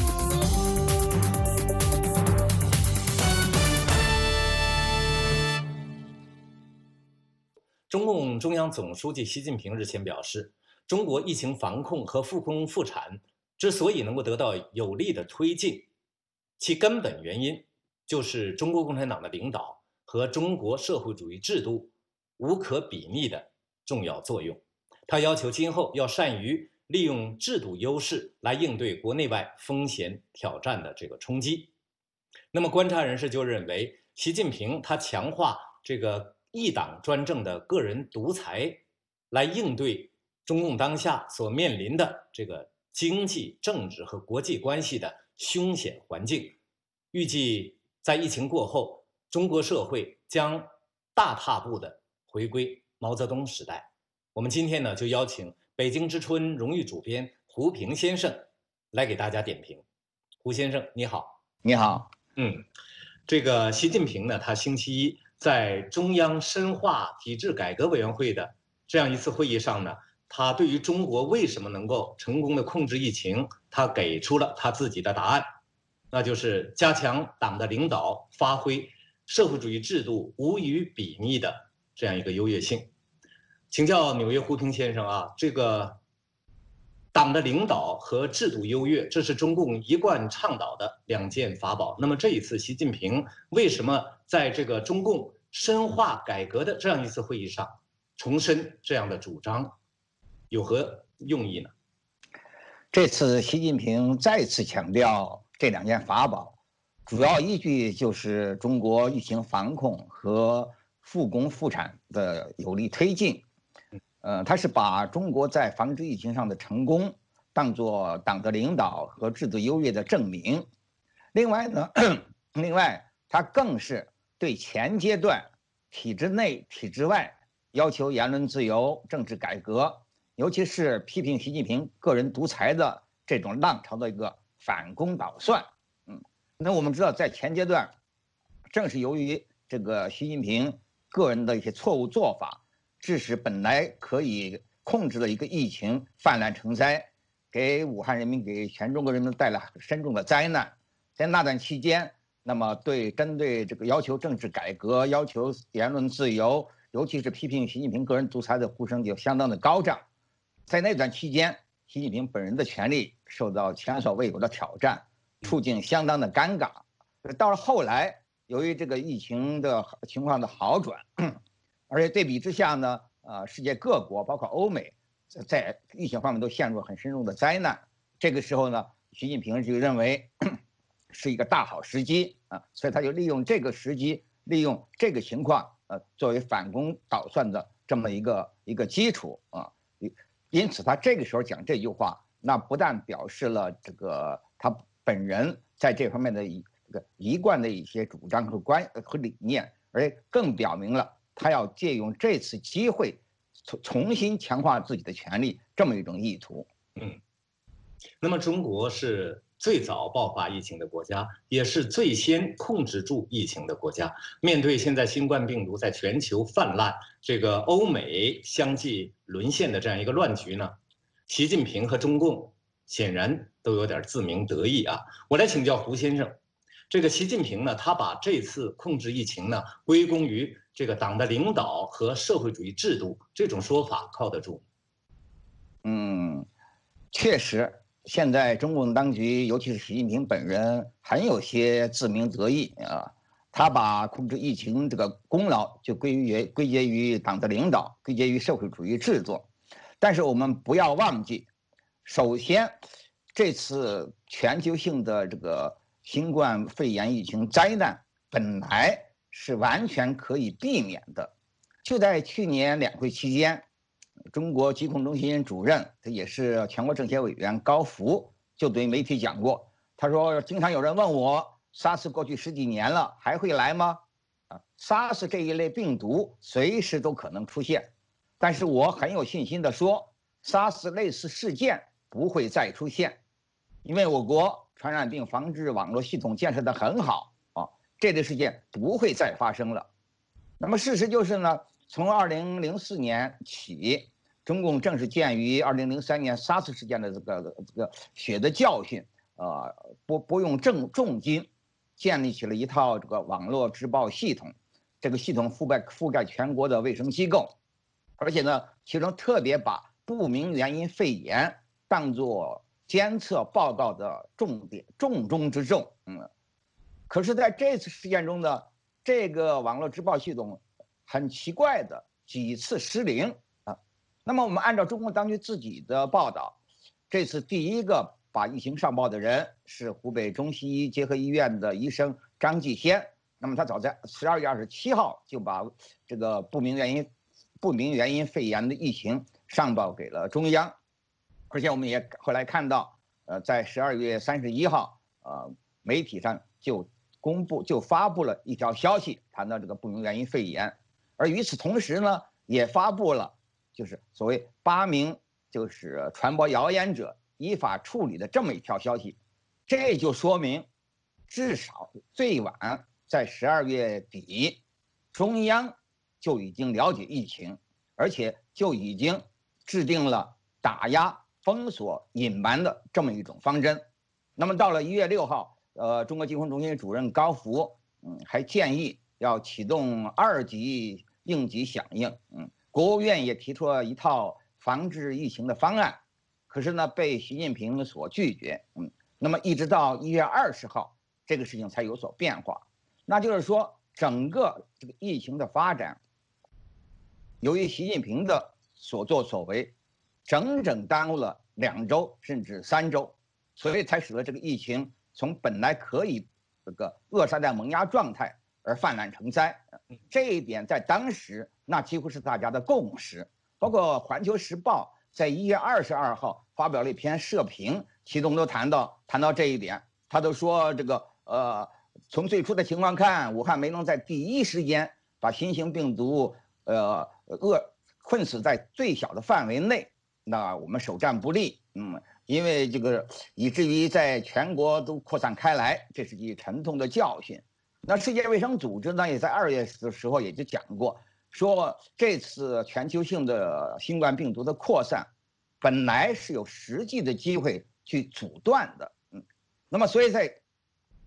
中共中央总书记习近平日前表示，中国疫情防控和复工复产之所以能够得到有力的推进，其根本原因就是中国共产党的领导和中国社会主义制度无可比拟的重要作用。他要求今后要善于利用制度优势来应对国内外风险挑战的这个冲击。那么观察人士就认为，习近平他强化这个一党专政的个人独裁，来应对中共当下所面临的这个经济、政治和国际关系的凶险环境。预计在疫情过后，中国社会将大踏步的回归毛泽东时代。我们今天呢，就邀请北京之春荣誉主编胡平先生来给大家点评。胡先生，你好。 你好。 这个习近平呢，他星期一在中央深化体制改革委员会的这样一次会议上呢，他对于中国为什么能够成功的控制疫情，他给出了他自己的答案，那就是加强党的领导，发挥社会主义制度无与比拟的这样一个优越性。请教纽约胡平先生啊，这个党的领导和制度优越，这是中共一贯倡导的两件法宝。那么这一次习近平为什么在这个中共深化改革的这样一次会议上重申这样的主张，有何用意呢？ 这次习近平再次强调这两件法宝，主要依据就是中国疫情防控和复工复产的有力推进。他是把中国在防治疫情上的成功当作党的领导和制度优越的证明。另外他更是对前阶段体制内体制外要求言论自由、政治改革，尤其是批评习近平个人独裁的这种浪潮的一个反攻倒算。那我们知道，在前阶段，正是由于这个习近平个人的一些错误做法，致使本来可以控制的一个疫情泛滥成灾，给武汉人民、给全中国人民带来深重的灾难。在那段期间，那么针对这个要求政治改革、要求言论自由、 尤其是批评习近平个人独裁的呼声就相当的高涨。在那段期间，习近平本人的权力受到前所未有的挑战，处境相当的尴尬。到了后来，由于这个疫情的情况的好转，而且对比之下呢，世界各国包括欧美，在疫情方面都陷入很深入的灾难。这个时候呢，习近平就认为是一个大好时机啊，所以他就利用这个时机，利用这个情况，作为反攻倒算的这么一个基础啊。因此，他这个时候讲这句话，那不但表示了这个他本人在这方面的一贯的一些主张和理念，而更表明了他要借用这次机会重新强化自己的权力这么一种意图。 那么中国是最早爆发疫情的国家，也是最先控制住疫情的国家。面对现在新冠病毒在全球泛滥，这个欧美相继沦陷的这样一个乱局呢，习近平和中共显然都有点自鸣得意啊。我来请教胡先生，这个习近平呢，他把这次控制疫情呢归功于这个党的领导和社会主义制度，这种说法靠得住？ 确实。现在中共当局，尤其是习近平本人，很有些自鸣得意啊。他把控制疫情这个功劳就归结于党的领导，归结于社会主义制度。但是我们不要忘记，首先，这次全球性的这个新冠肺炎疫情灾难本来是完全可以避免的。就在去年两会期间，中国疾控中心主任，这也是全国政协委员高福就对媒体讲过，他说经常有人问我，SARS 过去10几年了，还会来吗？SARS 这一类病毒随时都可能出现，但是我很有信心地说，SARS 类似事件不会再出现，因为我国传染病防治网络系统建设得很好啊，这类事件不会再发生了。那么事实就是呢，从2004年起，中共正是鉴于2003年 SARS 事件的这个血的教训，不用重金建立起了一套这个网络直报系统，这个系统覆盖全国的卫生机构，而且呢，其中特别把不明原因肺炎当作监测报告的重点，重中之重。可是在这次事件中呢，这个网络直报系统很奇怪的几次失灵啊。那么我们按照中共当局自己的报道，这次第一个把疫情上报的人是湖北中西医结合医院的医生张继先。那么他早在12月27号就把这个不明原因肺炎的疫情上报给了中央，而且我们也后来看到，在12月31号，媒体上就发布了一条消息，谈到这个不明原因肺炎，而与此同时呢，也发布了就是所谓8名就是传播谣言者依法处理的这么一条消息，这就说明，至少最晚在12月底，中央就已经了解疫情，而且就已经制定了打压、封锁、隐瞒的这么一种方针。那么到了1月6号，中国疾控中心主任高福，还建议要启动2级应急响应，国务院也提出了一套防治疫情的方案，可是呢被习近平所拒绝，那么一直到1月20号，这个事情才有所变化。那就是说，整个这个疫情的发展，由于习近平的所作所为，整整耽误了2周甚至3周，所以才使得这个疫情从本来可以这个扼杀在萌芽状态而泛滥成灾。这一点在当时那几乎是大家的共识，包括《环球时报》在1月22号发表了一篇社评，其中都谈到这一点，他都说这个从最初的情况看，武汉没能在第一时间把新型病毒困死在最小的范围内，那我们首战不利，因为这个以至于在全国都扩散开来，这是一沉痛的教训。那世界卫生组织呢，也在2月的时候也就讲过，说这次全球性的新冠病毒的扩散，本来是有实际的机会去阻断的，那么所以在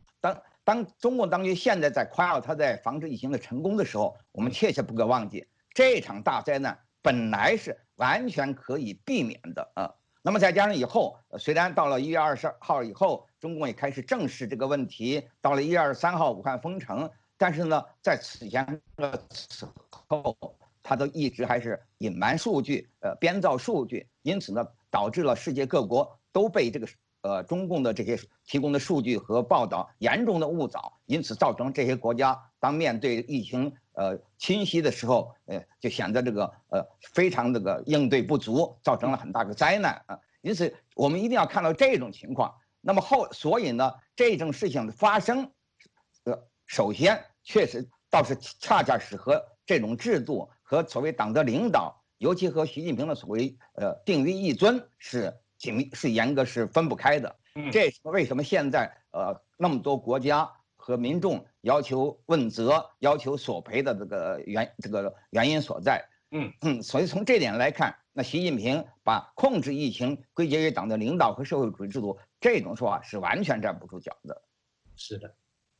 当中共当局现在在夸耀他在防治疫情的成功的时候，我们切不可忘记， 这场大灾难本来是完全可以避免的啊。那么再加上以后，虽然到了1月20号以后，中共也开始正视这个问题，到了1月23号武汉封城，但是呢，在此前此后，他都一直还是隐瞒数据，编造数据，因此呢，导致了世界各国都被这个中共的这些提供的数据和报道严重的误导，因此造成这些国家当面对疫情侵袭的时候，就显得这个非常这个应对不足，造成了很大的灾难啊。因此，我们一定要看到这种情况。那么所以呢，这种事情的发生，首先确实倒是恰恰是和这种制度和所谓党的领导，尤其和习近平的所谓定于一尊是严格是分不开的。这是为什么现在那么多国家和民众要求问责、要求索赔的这个原因所在。所以从这点来看，那习近平把控制疫情归结于党的领导和社会主义制度，这种说法是完全站不住脚的。 是的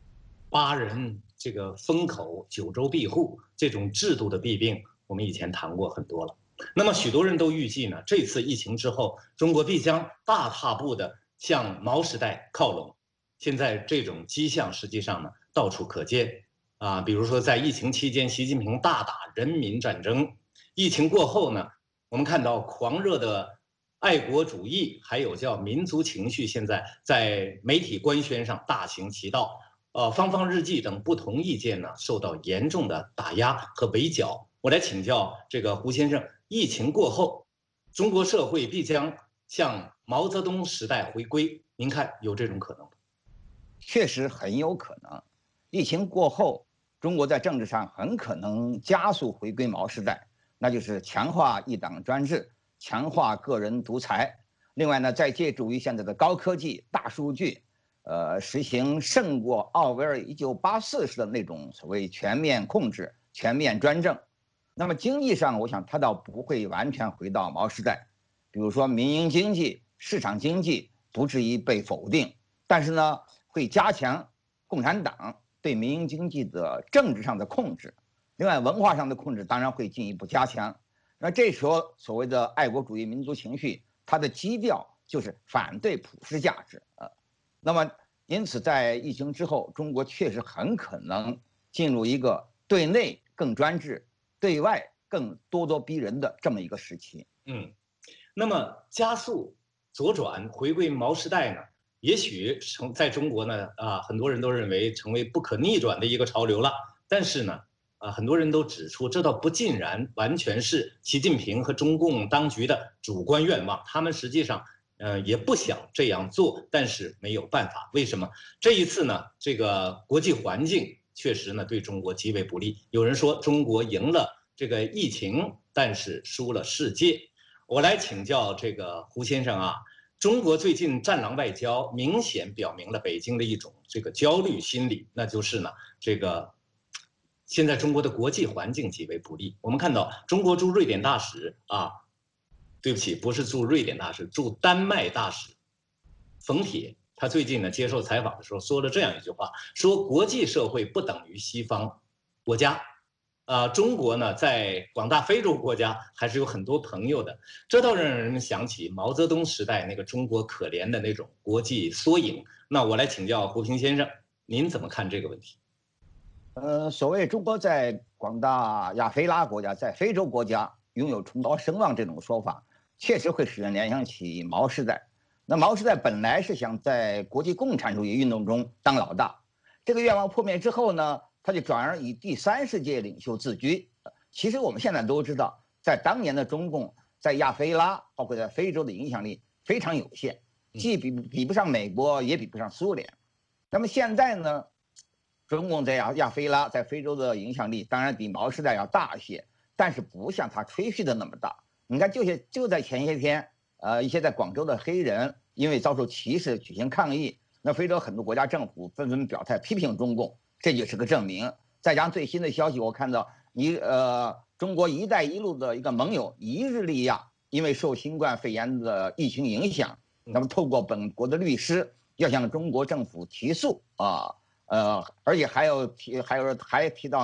，8人这个封口、9州庇护这种制度的弊病，我们以前谈过很多了。那么许多人都预计呢，这次疫情之后，中国必将大踏步的向毛时代靠拢。现在这种迹象实际上呢到处可见啊，比如说在疫情期间，习近平大打人民战争；疫情过后呢，我们看到狂热的爱国主义，还有叫民族情绪，现在在媒体官宣上大行其道。方方日记等不同意见呢受到严重的打压和围剿。我来请教这个胡先生，疫情过后，中国社会必将向毛泽东时代回归，您看有这种可能吗？ 确实很有可能。疫情过后，中国在政治上很可能加速回归毛时代，那就是强化一党专制，强化个人独裁。另外呢，再借助于现在的高科技、大数据，实行胜过奥威尔1984时的那种所谓全面控制、全面专政。那么经济上，我想它倒不会完全回到毛时代，比如说民营经济、市场经济不至于被否定，但是呢，会加强共产党对民营经济的政治上的控制。另外，文化上的控制当然会进一步加强。那这时候所谓的爱国主义民族情绪，它的基调就是反对普世价值啊。那么，因此在疫情之后，中国确实很可能进入一个对内更专制、对外更咄咄逼人的这么一个时期。 那么加速左转回归毛时代呢，也许在中国呢很多人都认为成为不可逆转的一个潮流了。但是呢很多人都指出，这倒不尽然完全是习近平和中共当局的主观愿望，他们实际上也不想这样做，但是没有办法。为什么？这一次呢，这个国际环境确实呢对中国极为不利。有人说中国赢了这个疫情，但是输了世界。我来请教这个胡先生啊，中国最近战狼外交明显表明了北京的一种这个焦虑心理，那就是呢这个现在中国的国际环境极为不利。我们看到中国驻瑞典大使对不起，不是驻瑞典大使，驻丹麦大使冯铁，他最近呢接受采访的时候说了这样一句话，说国际社会不等于西方国家，中国呢在广大非洲国家还是有很多朋友的，这倒让人想起毛泽东时代那个中国可怜的那种国际缩影。那我来请教胡平先生，您怎么看这个问题？ 所谓中国在广大亚非拉国家、在非洲国家拥有崇高声望这种说法，确实会使人联想起毛时代。那毛时代本来是想在国际共产主义运动中当老大，这个愿望破灭之后呢，他就转而以第三世界领袖自居。其实我们现在都知道，在当年的中共在亚非拉，包括在非洲的影响力非常有限，既比不上美国，也比不上苏联。那么现在呢，中共在亚非拉、在非洲的影响力当然比毛时代要大一些，但是不像他吹嘘的那么大。你看，就在前些天，一些在广州的黑人因为遭受歧视举行抗议，那非洲很多国家政府纷纷表态批评中共，这就是个证明。再加上最新的消息，我看到中国“一带一路”的一个盟友尼日利亚，因为受新冠肺炎的疫情影响，那么透过本国的律师要向中国政府提诉而且还提到呢，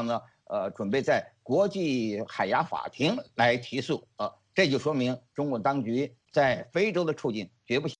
准备在国际海牙法庭来提诉这就说明中国当局在非洲的处境绝不